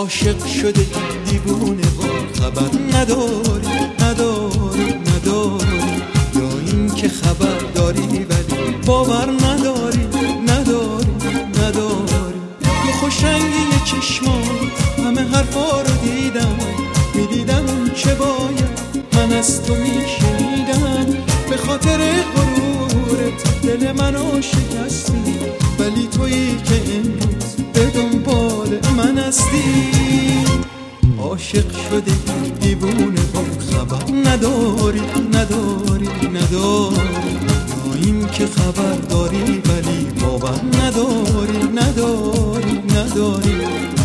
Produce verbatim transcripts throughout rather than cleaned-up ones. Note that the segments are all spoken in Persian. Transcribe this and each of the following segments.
عاشق شده دیوونه و خبر نداری نداری نداری، یا این که خبر داری ولی باور نداری نداری نداری. یه خوشرنگی چشمات همه حرفا رو دیدم، میدیدم اون چه باید من از تو میشنیدم. به خاطر غرورت دل منو شکستی، ولی تویی که امروز به دنبال من هستی. عاشق شده دیوونه و خبر نداری نداری نداری، یا این که خبر داری ولی باور نداری نداری نداری.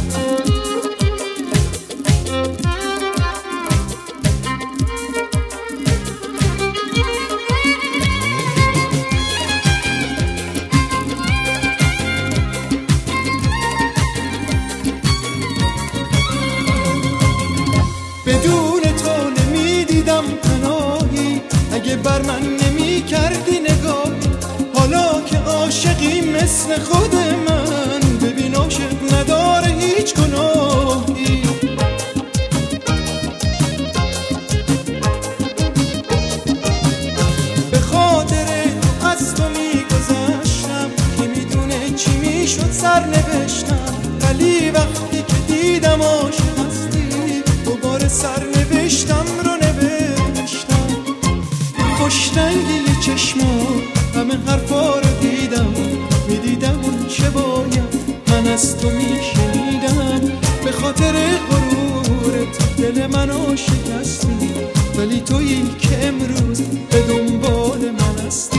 بدون تو نمیدیدم پناهی، اگه بر من نمی کردی نگاه. حالا که عاشقی مثل خود من، ببین عاشق نداره هیچ گناهی. به خاطر تو از تو میگذشتم، که میدونه چی میشد سر نوشتم. ولی وقتی که دیدم عاشق سر نوشتم رو نوشتم. خوشرنگی چشما همه حرفا رو دیدم، میدیدم اون چه باید من از تو میشنیدم. به خاطر غرورت دل منو شکستی، ولی تویی که امروز به دنبال من هستی.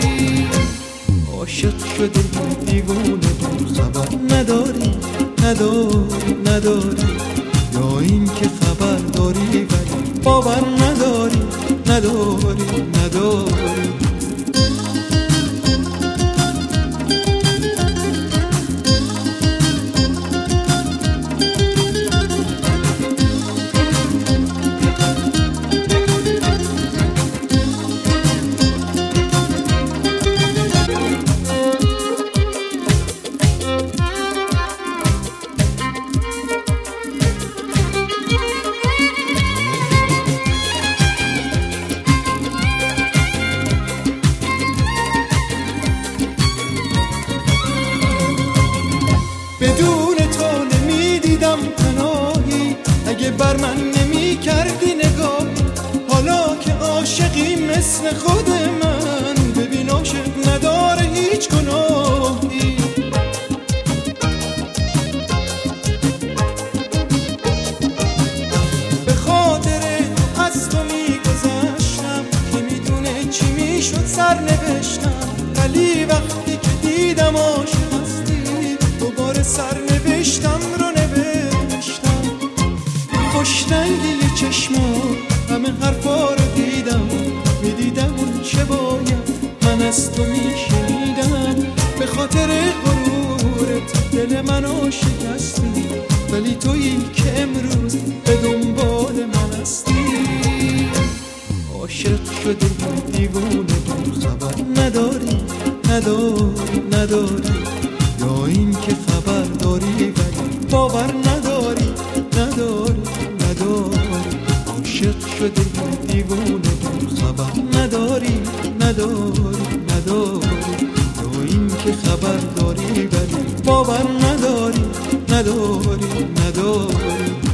عاشق شده دیوونه خبر نداری نداری نداری، یا این که خبر داری ولی باور نداری نداری نداری. بدون تو نمیدیدم پناهی، اگه بر من نمی کردی نگاه. حالا که عاشقی مثل خود من، ببین عاشق نداره هیچ گناهی. به خاطر تو از تو میگذشتم، که میدونه چی میشد سر نوشتم. ولی وقتی که دیدم عاشق سر نوشتم رو نوشتم. خوشرنگی چشما همه حرفا رو دیدم، میدیدم اون چه باید من از تو میشنیدم. به خاطر غرورت دل منو شکستی، ولی تویی که امروز به دنبال من هستی. عاشق شده دیوونه خبر نداری نداری نداری، یا این که خبر داری ولی باور نداری نداری نداری. عاشق شده دیوونه خبر نداری نداری نداری، یا این که خبر داری ولی باور نداری نداری نداری.